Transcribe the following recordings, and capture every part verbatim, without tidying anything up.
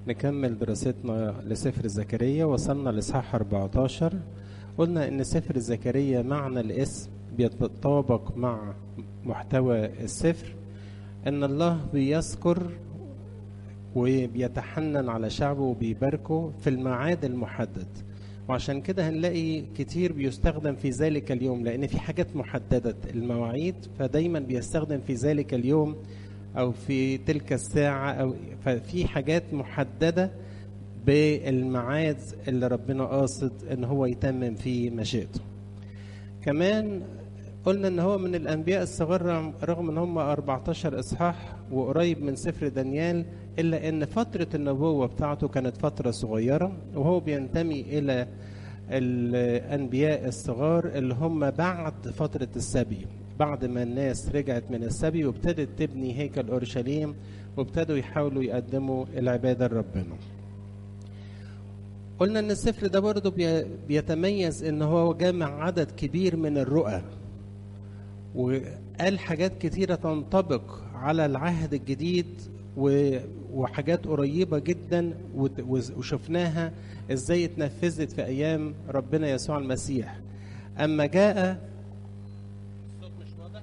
نكمل دراستنا لسفر زكريا. وصلنا لإصحاح أربعة عشر. قلنا إن سفر زكريا معنى الاسم بيتطابق مع محتوى السفر، إن الله بيذكر وبيتحنن على شعبه وبيباركه في الميعاد المحدد، وعشان كده هنلاقي كتير بيستخدم في ذلك اليوم، لأن في حاجات محددة المواعيد، فدايما بيستخدم في ذلك اليوم أو في تلك الساعة، أو ففي حاجات محددة بالميعاد اللي ربنا قاصد إن هو يتمم فيه مشيئته. كمان قلنا إن هو من الأنبياء الصغار رغم إن هم أربعة عشر إصحاح وقريب من سفر دانيال، إلا إن فترة النبوة بتاعته كانت فترة صغيرة، وهو بينتمي إلى الأنبياء الصغار اللي هم بعد فترة السبي، بعد ما الناس رجعت من السبي وابتدت تبني هيكل أورشليم وابتدوا يحاولوا يقدموا العبادة لربنا. قلنا إن السفر ده برضه بيتميز إن هو جامع عدد كبير من الرؤى، وقال حاجات كتيرة تنطبق على العهد الجديد وحاجات قريبة جدا وشفناها ازاي اتنفذت في ايام ربنا يسوع المسيح. اما جاء الصوت مش واضح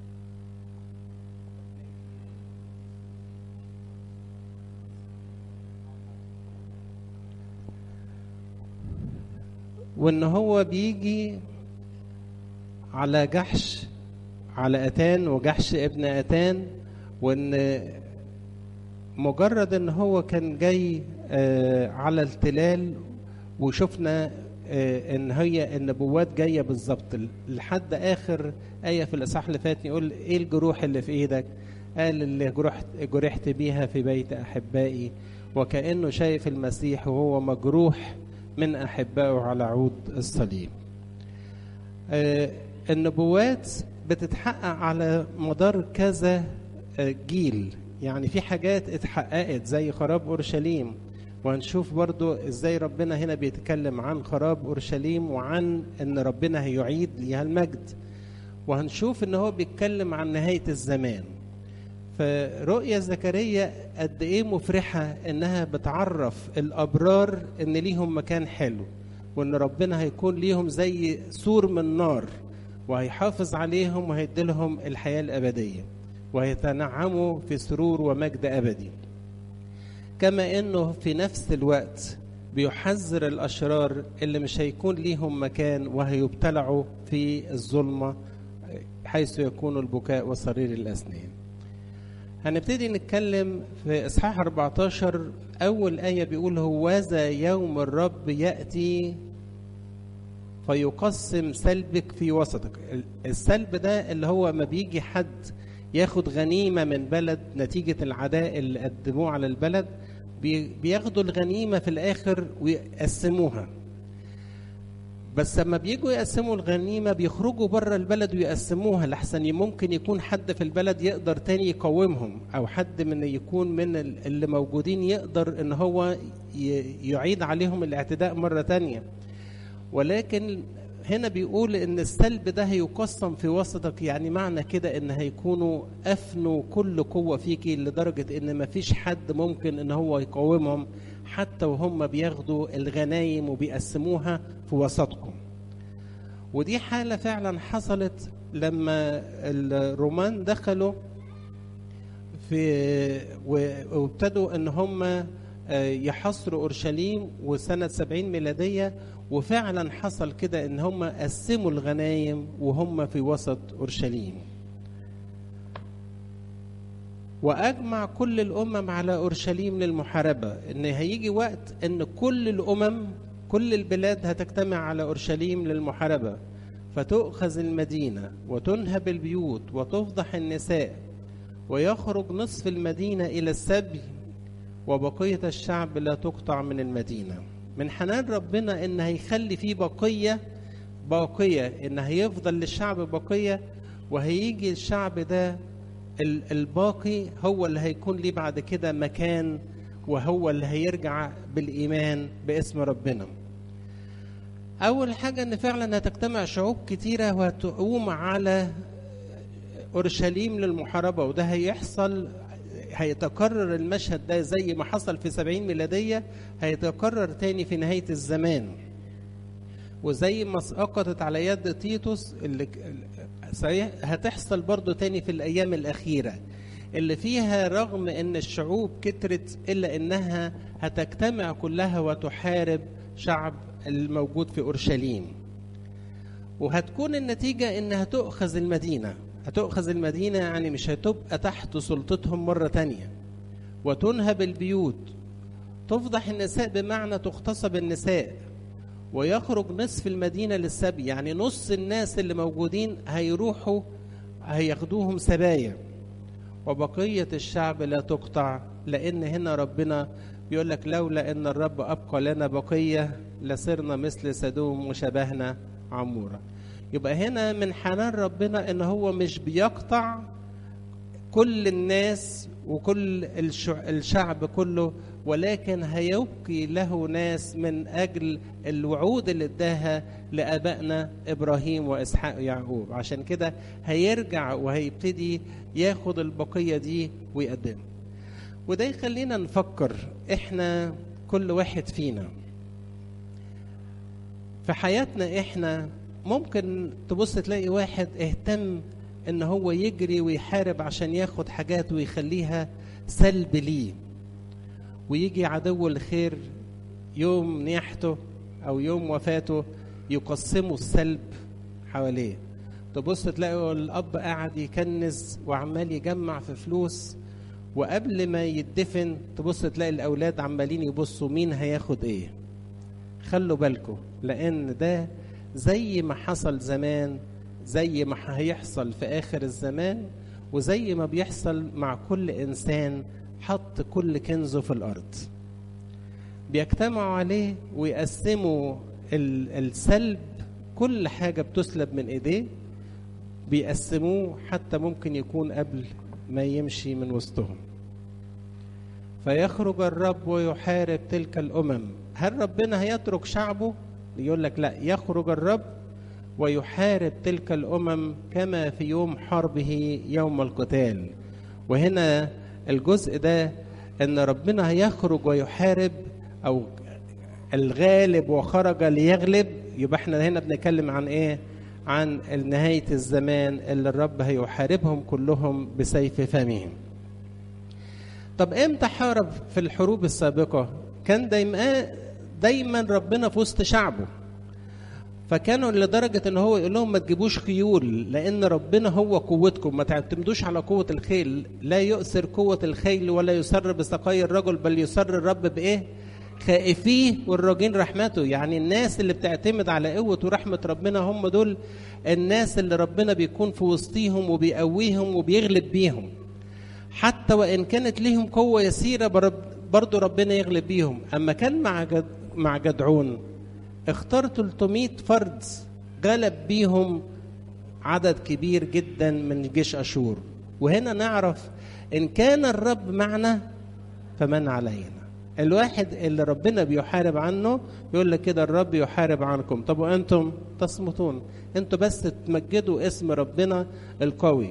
وان هو بيجي على جحش على اتان وجحش ابن اتان، وان مجرد ان هو كان جاي آه على التلال، وشفنا آه ان هي النبوات جايه بالظبط لحد اخر ايه في الاصحاح اللي فات. يقول ايه الجروح اللي في ايدك؟ قال اللي جرحت جرحت بيها في بيت احبائي، وكانه شايف المسيح وهو مجروح من احبائه على عود الصليب. آه النبوات بتتحقق على مدار كذا آه جيل، يعني في حاجات اتحققت زي خراب أورشليم، وهنشوف برضو ازاي ربنا هنا بيتكلم عن خراب أورشليم وعن ان ربنا هيعيد ليها المجد، وهنشوف ان هو بيتكلم عن نهاية الزمان. فرؤية زكريا قد ايه مفرحة انها بتعرف الابرار ان ليهم مكان حلو، وان ربنا هيكون ليهم زي سور من نار وهيحافظ عليهم وهيديلهم الحياة الأبدية ويتنعموا في سرور ومجد أبدي. كما أنه في نفس الوقت بيحذر الأشرار اللي مش هيكون ليهم مكان وهيبتلعوا في الظلمة حيث يكون البكاء وصرير الأسنان. هنبتدي نتكلم في إصحاح أربعة عشر. أول آية بيقول هوذا يوم الرب يأتي فيقسم سلبك في وسطك. السلب ده اللي هو ما بيجي حد ياخد غنيمة من بلد نتيجة العداء اللي قدموه على البلد، بياخدوا الغنيمة في الآخر ويقسموها. بس لما بيجوا يقسموا الغنيمة بيخرجوا بره البلد ويقسموها، لحسن ممكن يكون حد في البلد يقدر تاني يقومهم، أو حد من يكون من اللي موجودين يقدر إن هو يعيد عليهم الاعتداء مرة تانية. ولكن هنا بيقول ان السلب ده هيقسم في وسطك، يعني معنى كده ان هيكونوا افنوا كل قوة فيكي لدرجة ان مفيش حد ممكن ان هو يقاومهم حتى وهم بياخدوا الغنايم وبيقسموها في وسطكم. ودي حالة فعلا حصلت لما الرومان دخلوا في وابتدوا ان هم يحصروا أورشليم وسنة سبعين ميلادية، وفعلا حصل كده ان هم قسموا الغنايم وهم في وسط أورشليم. وأجمع كل الأمم على أورشليم للمحاربة، ان هيجي وقت ان كل الأمم كل البلاد هتجتمع على أورشليم للمحاربة، فتؤخذ المدينة وتنهب البيوت وتفضح النساء، ويخرج نصف المدينة إلى السبي، وبقية الشعب لا تقطع من المدينة. من حنان ربنا ان هيخلي فيه بقية باقية، ان هيفضل للشعب بقية، وهيجي الشعب ده الباقي هو اللي هيكون ليه بعد كده مكان، وهو اللي هيرجع بالإيمان باسم ربنا. أول حاجة ان فعلا هتجتمع شعوب كتيرة وهتقوم على أورشليم للمحاربة، وده هيحصل هيتكرر المشهد ده زي ما حصل في سبعين ميلادية، هيتكرر تاني في نهاية الزمان. وزي ما سقطت على يد تيتوس اللي صحيح هتحصل برضو تاني في الأيام الأخيرة، اللي فيها رغم ان الشعوب كترت الا انها هتجتمع كلها وتحارب شعب الموجود في اورشليم. وهتكون النتيجة انها تؤخذ المدينة، هتؤخذ المدينة يعني مش هتبقى تحت سلطتهم مرة تانية، وتنهب البيوت، تفضح النساء بمعنى تغتصب النساء، ويخرج نصف المدينة للسبي، يعني نص الناس اللي موجودين هيروحوا هياخدوهم سبايا، وبقية الشعب لا تقطع. لأن هنا ربنا بيقول لك لولا أن الرب أبقى لنا بقية لصرنا مثل سدوم وشبهنا عمورة. يبقى هنا من حنان ربنا أن هو مش بيقطع كل الناس وكل الشعب كله، ولكن هيبقي له ناس من أجل الوعود اللي اداها لآبائنا إبراهيم وإسحاق ويعقوب. عشان كده هيرجع وهيبتدي ياخد البقية دي ويقدمها. وده يخلينا نفكر إحنا كل واحد فينا في حياتنا. إحنا ممكن تبص تلاقي واحد اهتم إن هو يجري ويحارب عشان ياخد حاجات ويخليها سلب ليه، ويجي عدو الخير يوم نياحته أو يوم وفاته يقسموا السلب حواليه. تبص تلاقي الأب قاعد يكنز وعمال يجمع في فلوس، وقبل ما يدفن تبص تلاقي الأولاد عمالين يبصوا مين هياخد إيه. خلوا بالكم، لأن ده زي ما حصل زمان زي ما هيحصل في آخر الزمان، وزي ما بيحصل مع كل إنسان حط كل كنزه في الأرض. بيجتمعوا عليه ويقسموا السلب، كل حاجة بتسلب من إيديه بيقسموه، حتى ممكن يكون قبل ما يمشي من وسطهم. فيخرج الرب ويحارب تلك الأمم. هل ربنا هيترك شعبه؟ يقول لك لا، يخرج الرب ويحارب تلك الأمم كما في يوم حربه يوم القتال. وهنا الجزء ده ان ربنا هيخرج ويحارب، او الغالب وخرج ليغلب. يبقى احنا هنا بنتكلم عن ايه؟ عن نهاية الزمان اللي الرب هيحاربهم كلهم بسيف فمه. طب امتى حارب في الحروب السابقة؟ كان دايما دايما ربنا في وسط شعبه، فكانوا لدرجة ان هو يقول لهم ما تجيبوش خيول، لان ربنا هو قوتكم، ما تعتمدوش على قوة الخيل. لا يؤثر قوة الخيل ولا يسر بسقاي الرجل، بل يسر الرب بايه؟ خائفيه والراجين رحمته. يعني الناس اللي بتعتمد على قوة ورحمة ربنا هم دول الناس اللي ربنا بيكون في وسطيهم وبيقويهم وبيغلب بيهم. حتى وان كانت ليهم قوة يسيرة برضو ربنا يغلب بيهم. اما كان مع جد مع جدعون اختار ثلاثمائة فرد غلب بيهم عدد كبير جدا من جيش أشور. وهنا نعرف إن كان الرب معنا فمن علينا. الواحد اللي ربنا بيحارب عنه يقول لك كده الرب يحارب عنكم، طب وأنتم تصمتون، أنتم بس تمجدوا اسم ربنا القوي.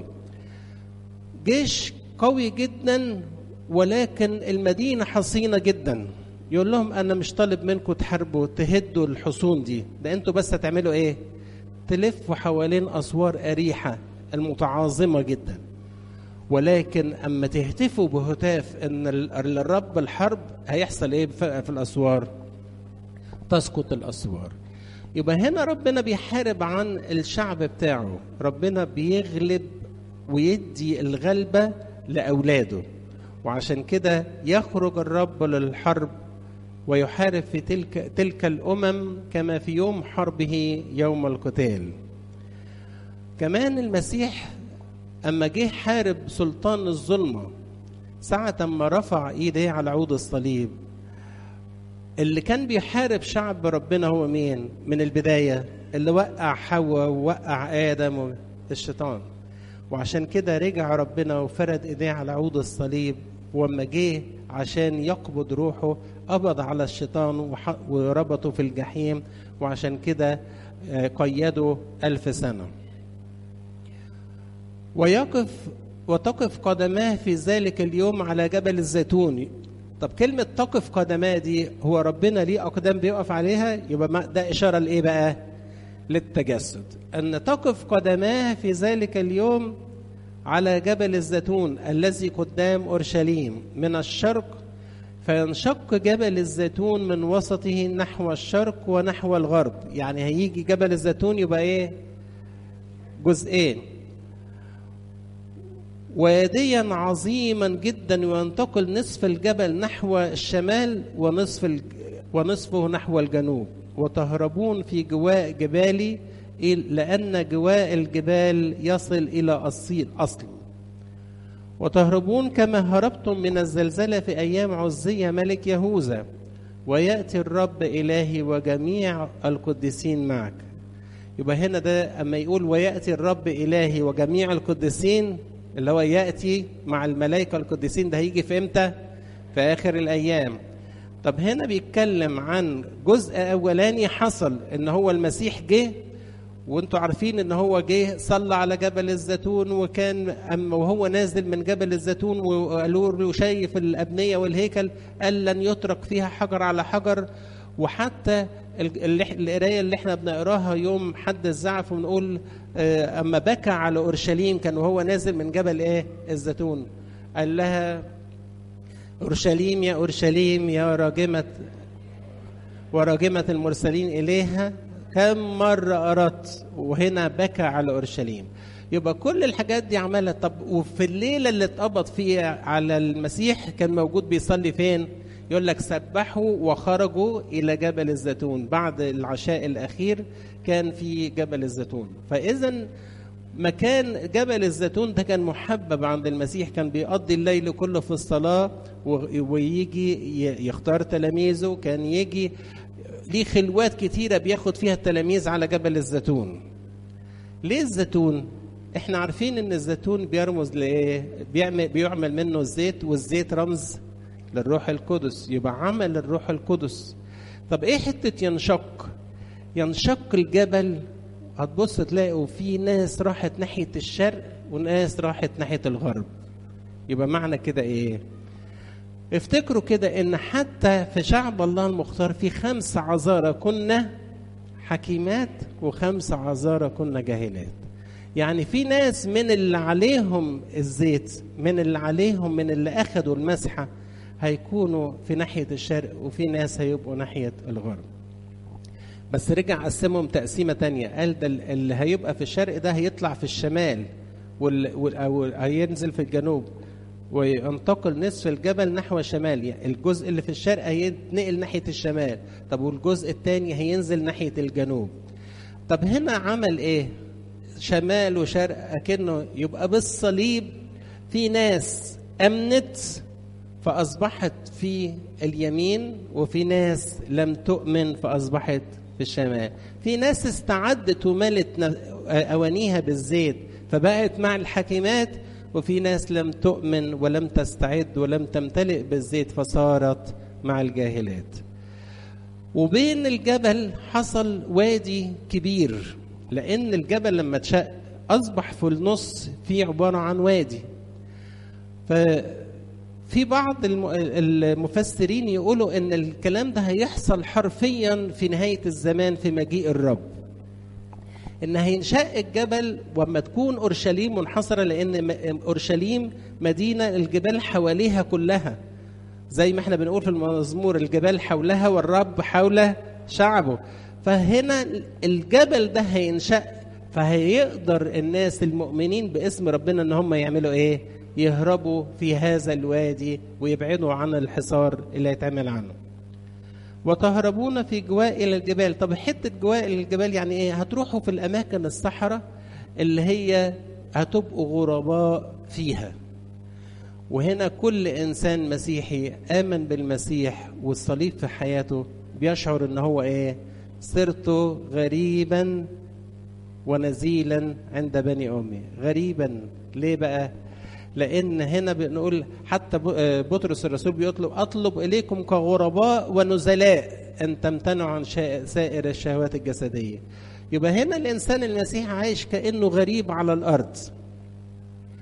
جيش قوي جدا ولكن المدينة حصينة جدا. يقول لهم أنا مش طالب منكم تحاربوا تهدوا الحصون دي، ده أنتوا بس هتعملوا إيه؟ تلفوا حوالين أسوار أريحة المتعاظمة جدا. ولكن أما تهتفوا بهتاف أن الرب الحرب، هيحصل إيه في الأسوار؟ تسقط الأسوار. يبقى هنا ربنا بيحارب عن الشعب بتاعه، ربنا بيغلب ويدي الغلبة لأولاده. وعشان كده يخرج الرب للحرب ويحارب في تلك, تلك الأمم كما في يوم حربه يوم القتال. كمان المسيح أما جه حارب سلطان الظلمة، ساعة ما رفع إيديه على عود الصليب، اللي كان بيحارب شعب ربنا هو مين؟ من البداية اللي وقع حواء ووقع آدم الشيطان. وعشان كده رجع ربنا وفرد إيديه على عود الصليب، وما جه عشان يقبض روحه قبض على الشيطان وربطه في الجحيم، وعشان كده قيده ألف سنة. ويقف وتقف قدماه في ذلك اليوم على جبل الزيتون. طب كلمة تقف قدماه دي، هو ربنا ليه أقدام بيقف عليها؟ يبقى ده إشارة لإيه بقى؟ للتجسد. أن تقف قدماه في ذلك اليوم على جبل الزيتون الذي قدام أورشليم من الشرق، فينشق جبل الزيتون من وسطه نحو الشرق ونحو الغرب. يعني هيجي جبل الزيتون يبقى إيه؟ جزئين. واديا عظيما جدا، وينتقل نصف الجبل نحو الشمال ونصف الج... ونصفه نحو الجنوب، وتهربون في جواء جبالي لأن جواء الجبال يصل إلى أصيل أصل. وتهربون كما هربتم من الزلزلة في أيام عزية ملك يهوذا، ويأتي الرب إلهي وجميع القديسين معك. يبقى هنا ده أما يقول ويأتي الرب إلهي وجميع القديسين، اللي هو يأتي مع الملائكة القديسين، ده هيجي في إمتى؟ في آخر الأيام. طب هنا بيتكلم عن جزء أولاني حصل، إن هو المسيح جه، وانتوا عارفين ان هو جه صلى على جبل الزيتون، وكان اما وهو نازل من جبل الزيتون وقالوا له شايف الابنيه والهيكل، قال لن يترك فيها حجر على حجر. وحتى القرايه اللي احنا بنقراها يوم حد الزعف ونقول اما بكى على اورشليم، كان وهو نازل من جبل ايه؟ الزيتون، قال لها اورشليم يا اورشليم يا راجمه وراجمه المرسلين اليها، كم مرة أردت. وهنا بكى على أورشليم. يبقى كل الحاجات دي عملها. طب وفي الليلة اللي اتقبض فيها على المسيح كان موجود بيصلي فين؟ يقول لك سبحوا وخرجوا إلى جبل الزيتون. بعد العشاء الأخير كان في جبل الزيتون. فإذا مكان جبل الزيتون ده كان محبب عند المسيح، كان بيقضي الليل كله في الصلاة، ويجي يختار تلاميذه، كان يجي ليه خلوات كتيرة بياخد فيها التلاميذ على جبل الزيتون. ليه الزيتون؟ احنا عارفين ان الزيتون بيرمز لايه؟ بيعمل, بيعمل منه الزيت، والزيت رمز للروح القدس، يبقى عمل الروح القدس. طب ايه حتة ينشق؟ ينشق الجبل، هتبص تلاقوا في ناس راحت ناحية الشرق وناس راحت ناحية الغرب. يبقى معنى كده ايه؟ افتكروا كده ان حتى في شعب الله المختار في خمس عذارى كنا حكيمات وخمس عذارى كنا جاهلات. يعني في ناس من اللي عليهم الزيت، من اللي عليهم من اللي اخذوا المسحة هيكونوا في ناحية الشرق، وفي ناس هيبقوا ناحية الغرب. بس رجع قسمهم تقسيمة تانية، قال ده اللي هيبقى في الشرق ده هيطلع في الشمال، أو هينزل في الجنوب، وينتقل نصف الجبل نحو الشمال. يعني الجزء اللي في الشرق هينقل ناحية الشمال، طب والجزء الثاني هينزل ناحية الجنوب. طب هنا عمل ايه؟ شمال وشرق، اكنه يبقى بالصليب في ناس امنت فاصبحت في اليمين، وفي ناس لم تؤمن فاصبحت في الشمال. في ناس استعدت وملت اوانيها بالزيت فبقت مع الحكيمات، وفي ناس لم تؤمن ولم تستعد ولم تمتلئ بالزيت فصارت مع الجاهلات. وبين الجبل حصل وادي كبير، لأن الجبل لما اتشق أصبح في النص في عبارة عن وادي. ففي بعض المفسرين يقولوا إن الكلام ده هيحصل حرفيا في نهاية الزمان في مجيء الرب، إن هينشق الجبل وما تكون أورشليم منحصرة، لأن أورشليم مدينة الجبال حواليها كلها، زي ما احنا بنقول في المزمور الجبال حولها والرب حول شعبه. فهنا الجبل ده هينشق، فهيقدر الناس المؤمنين باسم ربنا ان هم يعملوا ايه؟ يهربوا في هذا الوادي ويبعدوا عن الحصار اللي هيتعمل عنه. وتهربون في جواء الى الجبال. طب حته جواء الى الجبال يعني ايه؟ هتروحوا في الاماكن الصحراء اللي هي هتبقوا غرباء فيها. وهنا كل انسان مسيحي امن بالمسيح والصليب في حياته بيشعر ان هو ايه؟ صرت غريبا ونزيلا عند بني امي. غريبا ليه بقى؟ لان هنا بنقول حتى بطرس الرسول بيطلب اطلب اليكم كغرباء ونزلاء ان تمتنعوا عن سائر الشهوات الجسديه. يبقى هنا الانسان المسيحي عايش كانه غريب على الارض.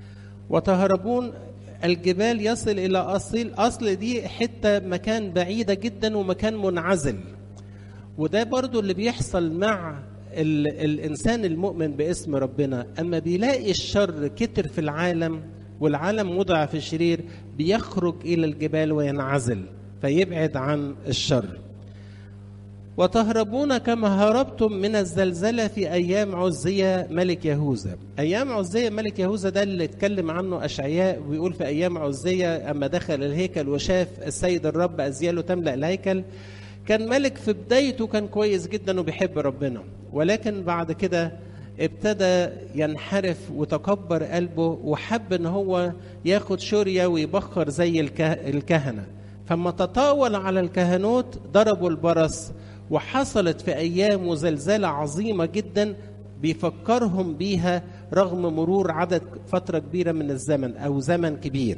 وتهربون الجبال يصل إلى أصل أصل دي حتة مكان بعيدة جدا ومكان منعزل. وده برضو اللي بيحصل مع ال الإنسان المؤمن باسم ربنا. أما بيلاقي الشر كتر في العالم والعالم وضع في الشرير، بيخرج إلى الجبال وينعزل فيبعد عن الشر. وتهربون كما هربتم من الزلزلة في أيام عزية ملك يهوذا. أيام عزية ملك يهوذا ده اللي اتكلم عنه أشعياء، ويقول في أيام عزية أما دخل الهيكل وشاف السيد الرب أزياله تملأ الهيكل. كان ملك في بدايته كان كويس جدا وبيحب ربنا، ولكن بعد كده ابتدى ينحرف وتكبر قلبه وحب ان هو ياخد شورية ويبخر زي الكهنة. فما تطاول على الكهنوت ضربوا البرص، وحصلت في أيام زلزالة عظيمة جدا بيفكرهم بيها رغم مرور عدد فترة كبيرة من الزمن أو زمن كبير.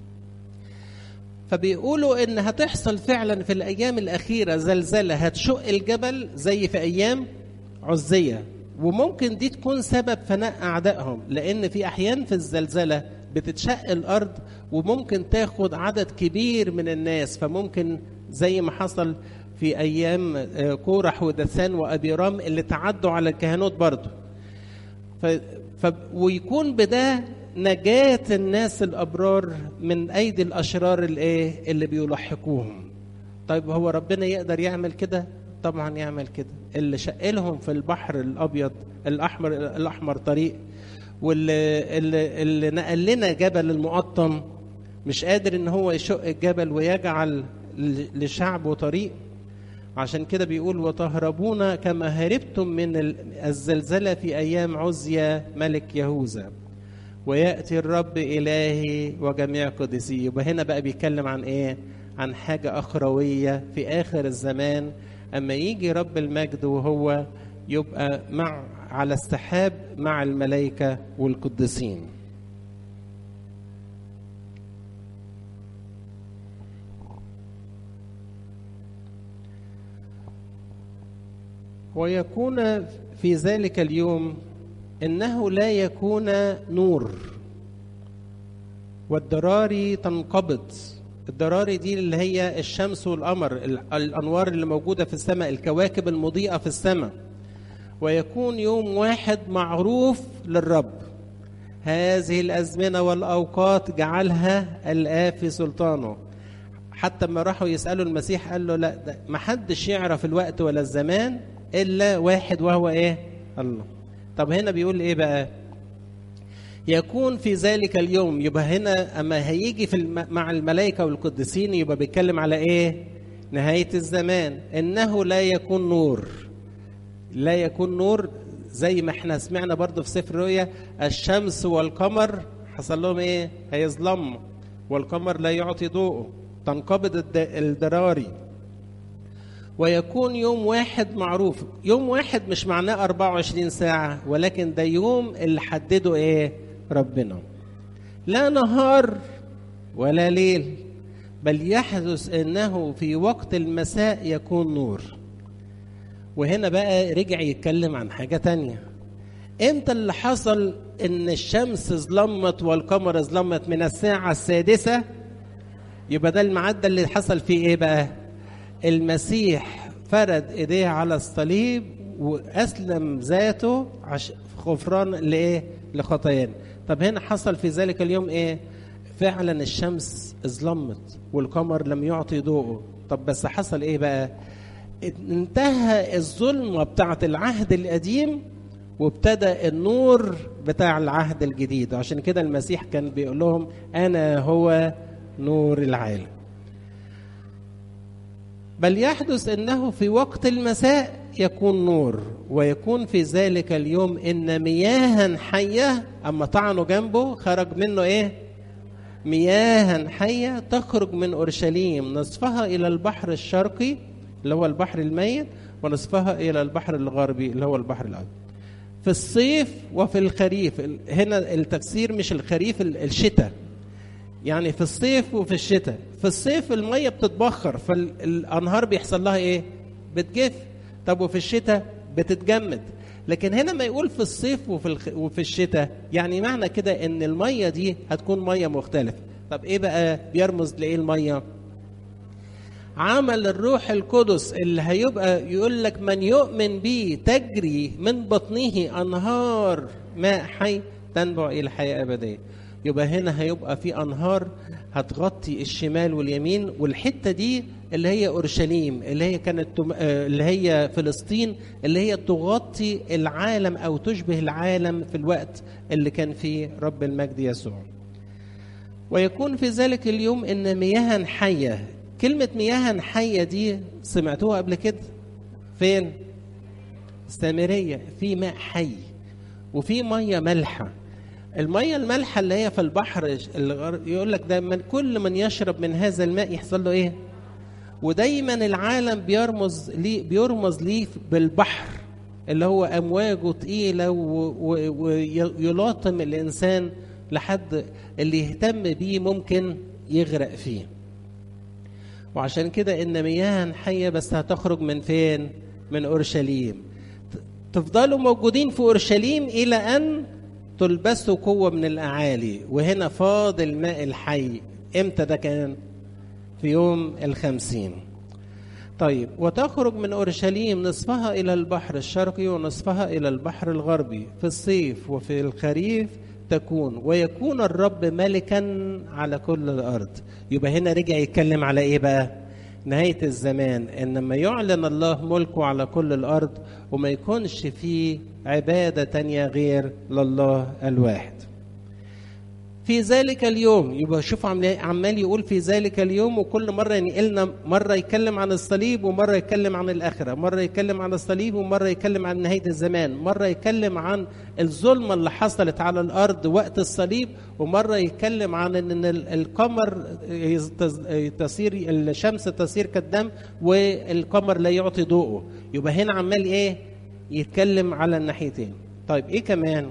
فبيقولوا إن هتحصل فعلا في الأيام الأخيرة زلزلة هتشق الجبل زي في أيام عزية، وممكن دي تكون سبب فناء أعدائهم، لأن في أحيان في الزلزلة بتتشق الأرض وممكن تاخد عدد كبير من الناس، فممكن زي ما حصل في أيام كورح ودثان وأبيرام اللي تعدوا على الكهنوت برضو. ف... ف... ويكون بده نجاة الناس الأبرار من أيدي الأشرار اللي, اللي بيلحقوهم. طيب هو ربنا يقدر يعمل كده؟ طبعا يعمل كده. اللي شقلهم في البحر الأبيض الأحمر الأحمر طريق، واللي اللي اللي نقل لنا جبل المقطم مش قادر إن هو يشق الجبل ويجعل لشعبه طريق. عشان كده بيقول وتهربون كما هربتم من الزلزلة في أيام عزية ملك يهوذا ويأتي الرب إلهي وجميع قدسيه. يبقى هنا بقى بيتكلم عن إيه؟ عن حاجة أخروية في آخر الزمان، أما يجي رب المجد وهو يبقى مع على السحاب مع الملائكة والقديسين. ويكون في ذلك اليوم إنه لا يكون نور والدراري تنقبض. الدراري دي اللي هي الشمس والقمر، الأنوار اللي موجودة في السماء، الكواكب المضيئة في السماء. ويكون يوم واحد معروف للرب. هذه الأزمنة والأوقات جعلها الآب في سلطانه. حتى ما راحوا يسألوا المسيح قال له لا، ده ما حدش يعرف الوقت ولا الزمان إلا واحد وهو إيه؟ الله. طب هنا بيقول إيه بقى؟ يكون في ذلك اليوم. يبقى هنا أما هيجي في الم... مع الملائكة والقديسين يبقى بيتكلم على إيه؟ نهاية الزمان. إنه لا يكون نور. لا يكون نور زي ما احنا سمعنا برضو في سفر الرؤيا الشمس والقمر حصل لهم إيه؟ هيظلموا والقمر لا يعطي ضوءه، تنقبض الدراري. ويكون يوم واحد معروف. يوم واحد مش معناه أربعة وعشرين ساعة، ولكن ده يوم اللي حدده إيه؟ ربنا. لا نهار ولا ليل، بل يحدث إنه في وقت المساء يكون نور. وهنا بقى رجع يتكلم عن حاجة تانية. إمتى اللي حصل إن الشمس ظلمت والقمر ظلمت؟ من الساعة السادسة. يبقى ده المعدة اللي حصل فيه إيه بقى؟ المسيح فرد إيديه على الصليب وأسلم ذاته غفران لإيه؟ لخطايانا. طب هنا حصل في ذلك اليوم إيه؟ فعلا الشمس ظلمت والقمر لم يعطي ضوءه. طب بس حصل إيه بقى؟ انتهى الظلمة بتاعة العهد القديم وابتدى النور بتاع العهد الجديد. عشان كده المسيح كان بيقول لهم أنا هو نور العالم. بل يحدث إنه في وقت المساء يكون نور. ويكون في ذلك اليوم إن مياها حية، أما طعنوا جنبه خرج منه إيه؟ مياها حية تخرج من أورشليم نصفها إلى البحر الشرقي اللي هو البحر الميت، ونصفها إلى البحر الغربي اللي هو البحر الأبيض. في الصيف وفي الخريف. هنا التفسير مش الخريف، الشتاء، يعني في الصيف وفي الشتاء. في الصيف المية بتتبخر فالأنهار بيحصل لها إيه؟ بتجف. طب وفي الشتاء بتتجمد. لكن هنا ما يقول في الصيف وفي الخ... وفي الشتاء، يعني معنى كده ان الميه دي هتكون ميه مختلفه. طب ايه بقى بيرمز لايه الميه؟ عمل الروح القدس اللي هيبقى يقول لك من يؤمن بي تجري من بطنه انهار ماء حي تنبع الى حياه ابديه. يبقى هنا هيبقى في انهار هتغطي الشمال واليمين، والحته دي اللي هي اورشليم اللي هي كانت اللي هي فلسطين اللي هي تغطي العالم او تشبه العالم في الوقت اللي كان فيه رب المجد يسوع. ويكون في ذلك اليوم ان مياها حيه. كلمه مياها حيه دي سمعتوها قبل كده فين؟ السامريه، في ماء حي وفي ميه مالحه. الميه المالحه اللي هي في البحر يقول لك دايما كل من يشرب من هذا الماء يحصل له ايه؟ ودايما العالم بيرمز ليه بيرمز ليه بالبحر اللي هو امواجه تقيله ويلاطم الانسان لحد اللي يهتم بيه ممكن يغرق فيه. وعشان كده ان مياه حيه بس هتخرج من فين؟ من اورشليم. تفضلوا موجودين في اورشليم الى ان تلبسوا قوه من الاعالي. وهنا فاض الماء الحي. امتى ده كان؟ في يوم الخمسين. طيب وتخرج من اورشليم نصفها الى البحر الشرقي ونصفها الى البحر الغربي في الصيف وفي الخريف تكون، ويكون الرب ملكا على كل الارض. يبقى هنا رجع يتكلم على ايه بقى؟ نهايه الزمان، انما يعلن الله ملكه على كل الارض وما يكونش فيه عباده تانية غير لله الواحد. في ذلك اليوم، يبقى شوف عمال يقول في ذلك اليوم، وكل مرة ينقلنا، مرة يتكلم عن الصليب ومرة يتكلم عن الآخرة، مرة يتكلم عن الصليب ومرة يتكلم عن نهاية الزمان، مرة يتكلم عن الظلمة اللي حصلت على الأرض وقت الصليب، ومرة يتكلم عن أن القمر تصير الشمس تصير كالدم والقمر لا يعطي ضوءه. يبقى هنا عمال إيه؟ يتكلم على الناحيتين. طيب إيه كمان؟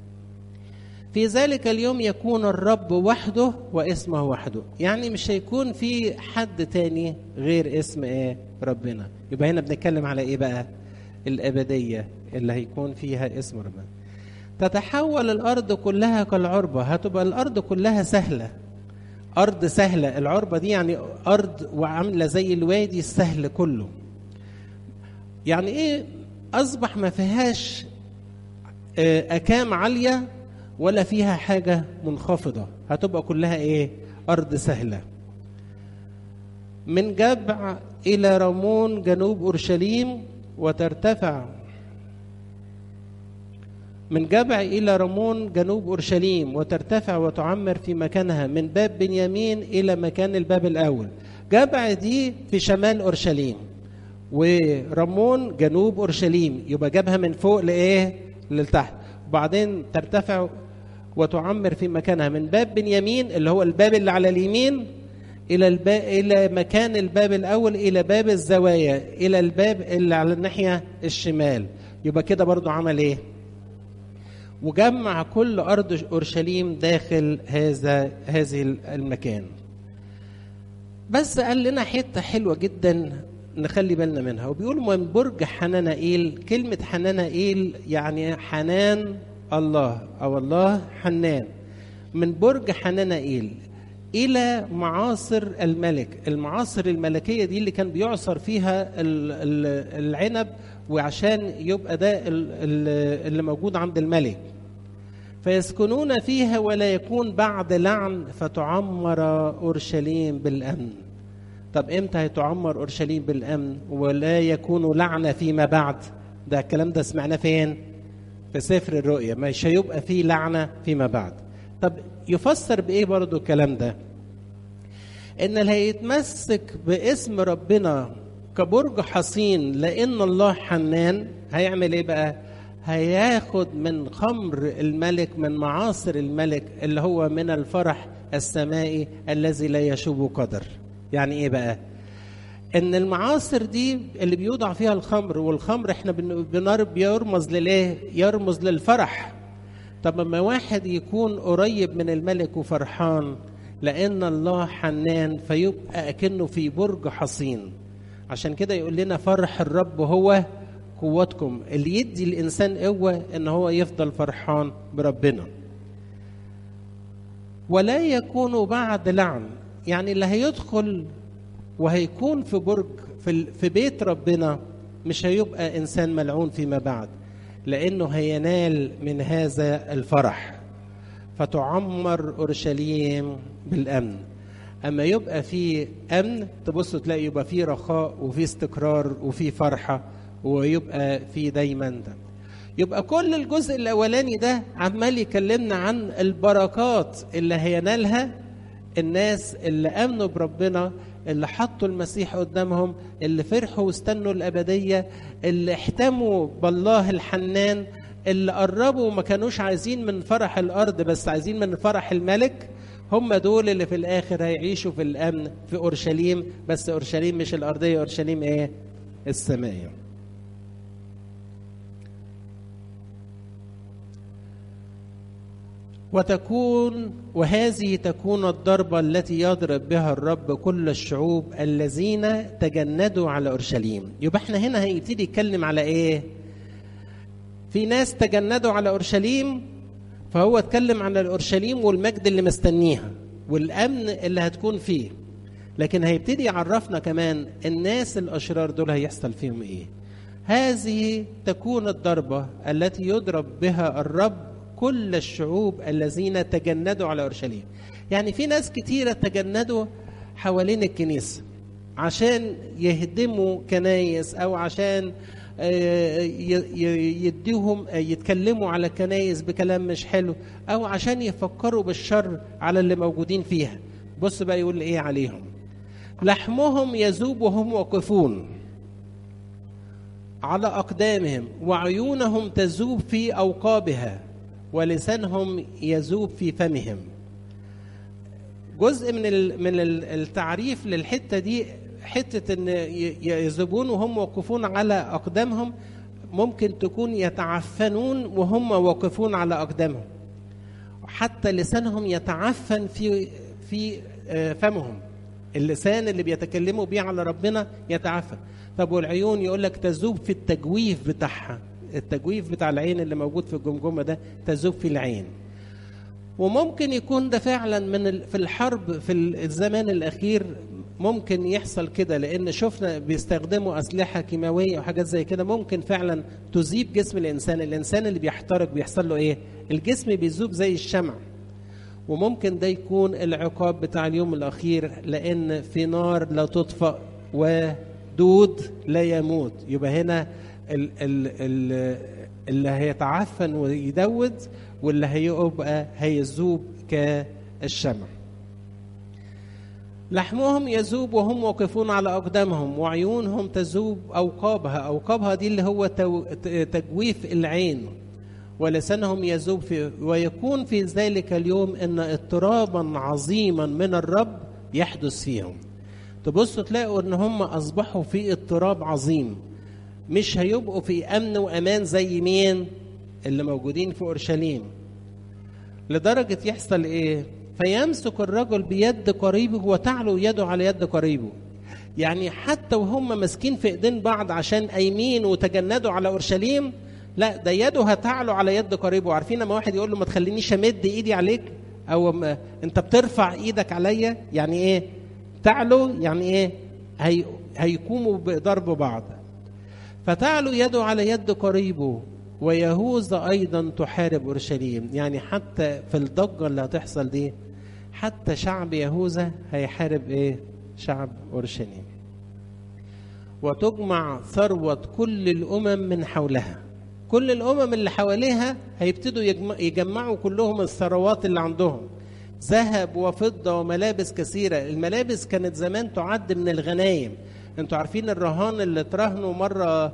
في ذلك اليوم يكون الرب وحده واسمه وحده، يعني مش هيكون في حد تاني غير اسم ايه؟ ربنا. يبقى هنا بنتكلم على ايه بقى؟ الأبدية اللي هيكون فيها اسم ربنا. تتحول الأرض كلها كالعربة، هتبقى الأرض كلها سهلة، أرض سهلة. العربة دي يعني أرض وعاملة زي الوادي السهل كله. يعني ايه؟ أصبح ما فيهاش أكام عالية ولا فيها حاجة منخفضة، هتبقى كلها ايه؟ أرض سهلة. من جبع إلى رمون جنوب أورشليم وترتفع، من جبع إلى رمون جنوب أورشليم وترتفع وتعمر في مكانها من باب بنيامين إلى مكان الباب الأول. جبع دي في شمال أورشليم، ورمون جنوب أورشليم، يبقى جابها من فوق لإيه؟ للتحت. وبعدين ترتفع وتعمر في مكانها من باب بنيامين اللي هو الباب اللي على اليمين إلى الباب إلى مكان الباب الأول إلى باب الزوايا إلى الباب اللي على الناحية الشمال. يبقى كده برضو عمل إيه؟ وجمع كل أرض أورشليم داخل هذا هذه المكان. بس قال لنا حتة حلوة جدا نخلي بالنا منها، وبيقول من برج حنانائيل. كلمة حنانائيل يعني حنان الله أو الله حنان. من برج حنانائيل إلى معاصر الملك. المعاصر الملكية دي اللي كان بيعصر فيها العنب وعشان يبقى ده اللي موجود عند الملك. فيسكنون فيها ولا يكون بعد لعن فتعمر أورشليم بالأمن. طب امتى هيتعمر أورشليم بالأمن ولا يكون لعنة فيما بعد؟ ده الكلام ده سمعناه فين؟ في سفر الرؤيا، مش هيبقى فيه لعنة فيما بعد. طب يفسر بإيه برضو الكلام ده؟ إن اللي هيتمسك باسم ربنا كبرج حصين لأن الله حنان هيعمل إيه بقى؟ هياخد من خمر الملك، من معاصر الملك اللي هو من الفرح السمائي الذي لا يشوب قدر. يعني إيه بقى؟ ان المعاصر دي اللي بيوضع فيها الخمر، والخمر احنا بنرب يرمز لليه؟ يرمز للفرح. طب لما واحد يكون قريب من الملك وفرحان لان الله حنان فيبقى اكنه في برج حصين. عشان كده يقول لنا فرح الرب هو قوتكم اللي يدي الإنسان قوة إن هو يفضل فرحان بربنا. ولا يكون بعد لعن، يعني اللي هيدخل وهيكون في برج في, في بيت ربنا مش هيبقى إنسان ملعون فيما بعد، لأنه هينال من هذا الفرح. فتعمر أورشليم بالأمن. أما يبقى في أمن تبصوا تلاقي يبقى في رخاء وفي استقرار وفي فرحة، ويبقى في دايما ده. يبقى كل الجزء الأولاني ده عمال يكلمنا عن البركات اللي هينالها الناس اللي آمنوا بربنا، اللي حطوا المسيح قدامهم، اللي فرحوا واستنوا الأبدية، اللي احتموا بالله الحنان، اللي قربوا وما كانوش عايزين من فرح الأرض بس عايزين من فرح الملك. هم دول اللي في الآخر هيعيشوا في الأمن في أورشليم، بس أورشليم مش الأرضية، أورشليم إيه؟ السمائية. وتكون وهذه تكون الضربة التي يضرب بها الرب كل الشعوب الذين تجندوا على أورشليم. يبقى احنا هنا هيبتدي يتكلم على ايه؟ في ناس تجندوا على أورشليم، فهو اتكلم عن الأورشليم والمجد اللي مستنيها والأمن اللي هتكون فيه. لكن هيبتدي يعرفنا كمان الناس الأشرار دول هيحصل فيهم ايه. هذه تكون الضربة التي يضرب بها الرب كل الشعوب الذين تجندوا على أورشليم. يعني في ناس كتيرة تجندوا حوالين الكنيسة عشان يهدموا كنايس، أو عشان يديهم يتكلموا على الكنايس بكلام مش حلو، أو عشان يفكروا بالشر على اللي موجودين فيها. بص بقى يقول إيه عليهم: لحمهم يذوب وهم واقفون على أقدامهم، وعيونهم تذوب في أوقابها، ولسانهم يذوب في فمهم. جزء من من التعريف للحته دي حته ان يذوبون وهم واقفون على اقدامهم، ممكن تكون يتعفنون وهم واقفون على اقدامهم، حتى لسانهم يتعفن في في فمهم. اللسان اللي بيتكلموا بيه على ربنا يتعفن. طب والعيون يقول لك تذوب في التجويف بتاعها، التجويف بتاع العين اللي موجود في الجمجمة ده تذوب في العين. وممكن يكون ده فعلا من في الحرب في الزمان الأخير ممكن يحصل كده، لأن شفنا بيستخدموا أسلحة كيماوية وحاجات زي كده ممكن فعلا تذيب جسم الإنسان. الإنسان اللي بيحترق بيحصل له إيه؟ الجسم بيذوب زي الشمع. وممكن ده يكون العقاب بتاع اليوم الأخير، لأن في نار لا تطفأ ودود لا يموت. يبقى هنا ال ال ال اللي هيتعفن ويدود، واللي هيبقى هيذوب كالشمع. لحمهم يذوب وهم واقفون على أقدامهم، وعيونهم تذوب أوقابها. أوقابها دي اللي هو تجويف العين. ولسانهم يذوب في. ويكون في ذلك اليوم إن اضطرابا عظيما من الرب يحدث فيهم. تبصوا تلاقوا إن هم أصبحوا في اضطراب عظيم، مش هيبقوا في أمن وأمان زي مين اللي موجودين في أورشليم. لدرجة يحصل إيه؟ فيمسك الرجل بيد قريبه وتعلو يده على يد قريبه. يعني حتى وهم ماسكين في ايدين بعض عشان قايمين وتجندوا على أورشليم، لا ده يده هتعلو على يد قريبه. عارفين لما واحد يقول له ما تخلينيش امد ايدي عليك، او ما انت بترفع ايدك عليا، يعني ايه تعلو؟ يعني ايه هي هيقوموا بضرب بعض. فتعلو يده على يد قريبه، ويهوذا ايضا تحارب اورشليم. يعني حتى في الضجه اللي هتحصل دي حتى شعب يهوذا هيحارب ايه؟ شعب اورشليم. وتجمع ثروه كل الامم من حولها. كل الامم اللي حواليها هيبتدوا يجمعوا كلهم الثروات اللي عندهم، ذهب وفضه وملابس كثيره. الملابس كانت زمان تعد من الغنايم. انتوا عارفين الرهان اللي تراهنوا مره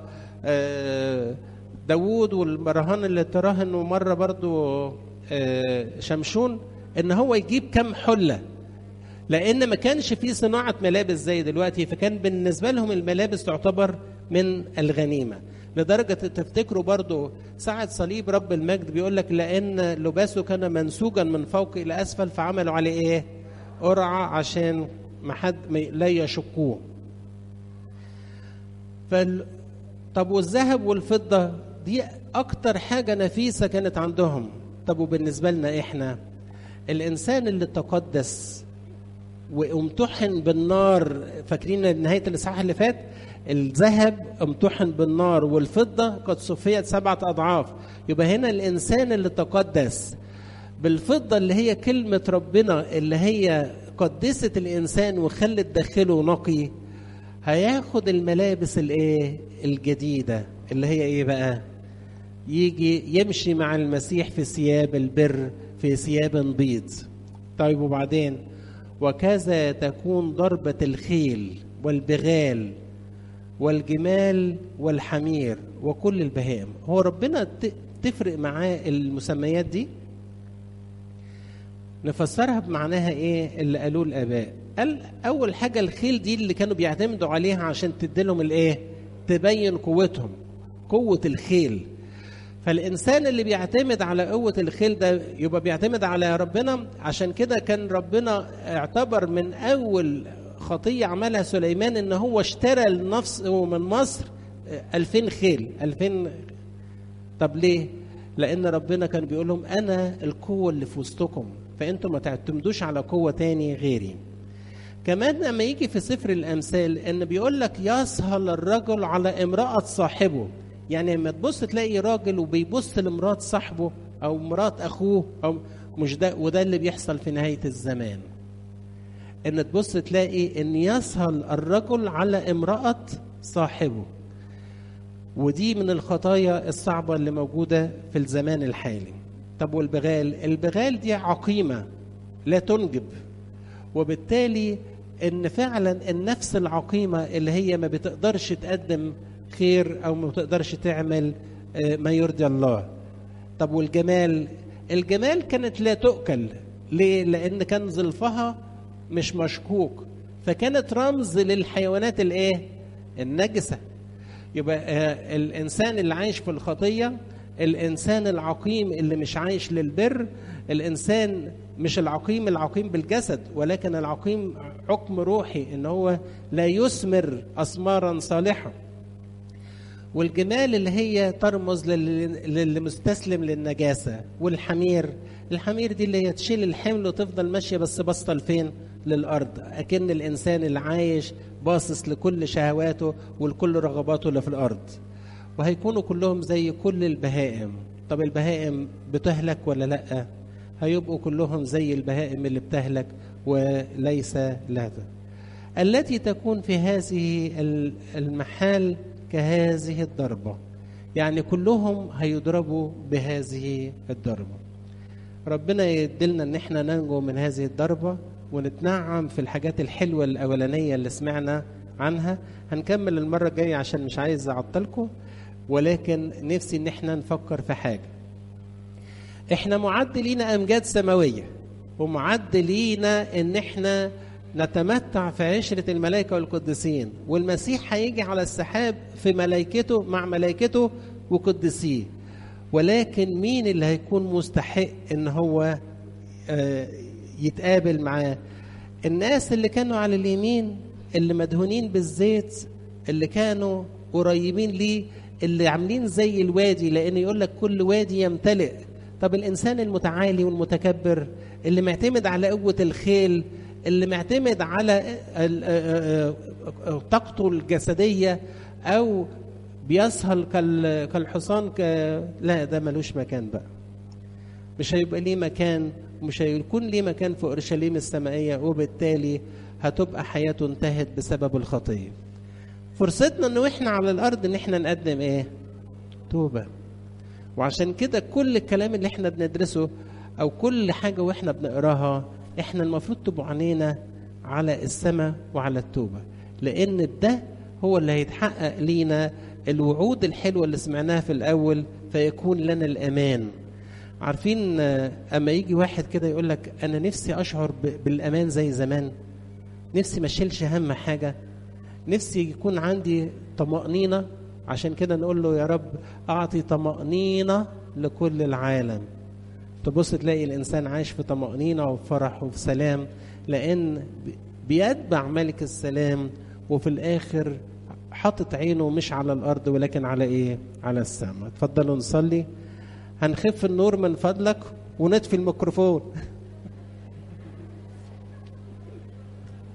داوود، والرهان اللي تراهنوا مره برضو شمشون، ان هو يجيب كم حله، لان ما كانش فيه صناعه ملابس زي دلوقتي، فكان بالنسبه لهم الملابس تعتبر من الغنيمه. لدرجه تفتكروا برضو ساعه صليب رب المجد بيقول لك لان لباسه كان منسوجا من فوق الى اسفل، فعملوا عليه ايه؟ قرعه عشان ما حد لا يشكوه. طب والذهب والفضة دي أكتر حاجة نفيسة كانت عندهم. طب وبالنسبة لنا إحنا، الإنسان اللي تقدس وامتحن بالنار، فاكرين نهاية الإصحاح اللي فات؟ الذهب امتحن بالنار والفضة قد صفيت سبعة أضعاف. يبقى هنا الإنسان اللي تقدس بالفضة اللي هي كلمة ربنا اللي هي قدست الإنسان وخلت داخله نقي، هياخد الملابس الايه الجديدة اللي هي ايه بقى؟ يجي يمشي مع المسيح في ثياب البر، في ثياب بيض. طيب وبعدين؟ وكذا تكون ضربة الخيل والبغال والجمال والحمير وكل البهائم. هو ربنا تفرق معاه المسميات دي؟ نفسرها بمعناها ايه اللي قالوه الآباء. قال أول حاجة الخيل دي اللي كانوا بيعتمدوا عليها عشان تديلهم الايه؟ تبين قوتهم، قوة الخيل. فالإنسان اللي بيعتمد على قوة الخيل ده يبقى بيعتمد على ربنا. عشان كده كان ربنا اعتبر من أول خطية عملها سليمان إن هو اشترى لنفسه من مصر ألفين خيل. ألفين. طب ليه؟ لأن ربنا كان بيقول لهم أنا القوة اللي في وسطكم، فأنتم ما تعتمدوش على قوة تاني غيري. كمان لما يجي في سفر الأمثال إن بيقول لك يسهل الرجل على امرأة صاحبه. يعني لما تبص تلاقي راجل وبيبص لمرات صاحبه أو مرات أخوه، أو مش ده، وده اللي بيحصل في نهاية الزمان. إن تبص تلاقي إن يسهل الرجل على امرأة صاحبه، ودي من الخطايا الصعبة اللي موجودة في الزمان الحالي. طب والبغال؟ البغال دي عقيمة لا تنجب، وبالتالي إن فعلا النفس العقيمة اللي هي ما بتقدرش تقدم خير أو ما بتقدرش تعمل ما يرضي الله. طب والجمال؟ الجمال كانت لا تؤكل. ليه؟ لأن كان ظلفها مش مشكوك، فكانت رمز للحيوانات الايه؟ النجسة. يبقى آه الإنسان اللي عايش في الخطية، الإنسان العقيم اللي مش عايش للبر، الإنسان مش العقيم العقيم بالجسد، ولكن العقيم حكم روحي إن هو لا يثمر أثمارا صالحة. والجمال اللي هي ترمز للي مستسلم للنجاسة. والحمير، الحمير دي اللي هي تشيل الحمل وتفضل ماشية بس باصة لفين؟ للأرض. أكن الإنسان اللي عايش باصص لكل شهواته ولكل رغباته اللي في الأرض. وهيكونوا كلهم زي كل البهائم. طب البهائم بتهلك ولا لأ؟ هيبقوا كلهم زي البهائم اللي بتهلك وليس لها. التي تكون في هذه المحال كهذه الضربة، يعني كلهم هيضربوا بهذه الضربة. ربنا يدلنا ان احنا ننجو من هذه الضربة ونتنعم في الحاجات الحلوة الأولانية اللي سمعنا عنها. هنكمل المرة الجاية عشان مش عايز أعطلكم، ولكن نفسي ان احنا نفكر في حاجة. احنا معد لينا أمجاد سماوية، ومعد لينا ان احنا نتمتع في عشرة الملائكة والقديسين، والمسيح هيجي على السحاب في ملائكته مع ملائكته وقدسيه. ولكن مين اللي هيكون مستحق ان هو يتقابل معاه؟ الناس اللي كانوا على اليمين، اللي مدهونين بالزيت، اللي كانوا قريبين ليه، اللي عاملين زي الوادي، لان يقول لك كل وادي يمتلئ. طب الانسان المتعالي والمتكبر اللي معتمد على قوة الخيل، اللي معتمد على طاقته الجسدية أو بيسهل كالحصان ك... لا، ده ملوش مكان بقى. مش هيبقى ليه مكان، ومش هيكون ليه مكان في أورشليم السمائية، وبالتالي هتبقى حياته انتهت بسبب الخطية. فرصتنا انه احنا على الأرض ان احنا نقدم ايه؟ توبة. وعشان كده كل الكلام اللي احنا بندرسه أو كل حاجة واحنا بنقراها، احنا المفروض تبقوا عنينا على السماء وعلى التوبة، لأن ده هو اللي هيتحقق لينا الوعود الحلوة اللي سمعناها في الأول، فيكون لنا الأمان. عارفين أما يجي واحد كده يقول لك أنا نفسي أشعر بالأمان زي زمان، نفسي ما أشيلش هم حاجة، نفسي يكون عندي طمأنينة. عشان كده نقول له يا رب أعطي طمأنينة لكل العالم. تبص تلاقي الإنسان عايش في طمأنينة وفرح وفي سلام، لأن بيتبع ملك السلام، وفي الآخر حاطط عينه مش على الارض ولكن على ايه؟ على السماء. اتفضلوا نصلي. هنخف النور من فضلك ونطفي الميكروفون.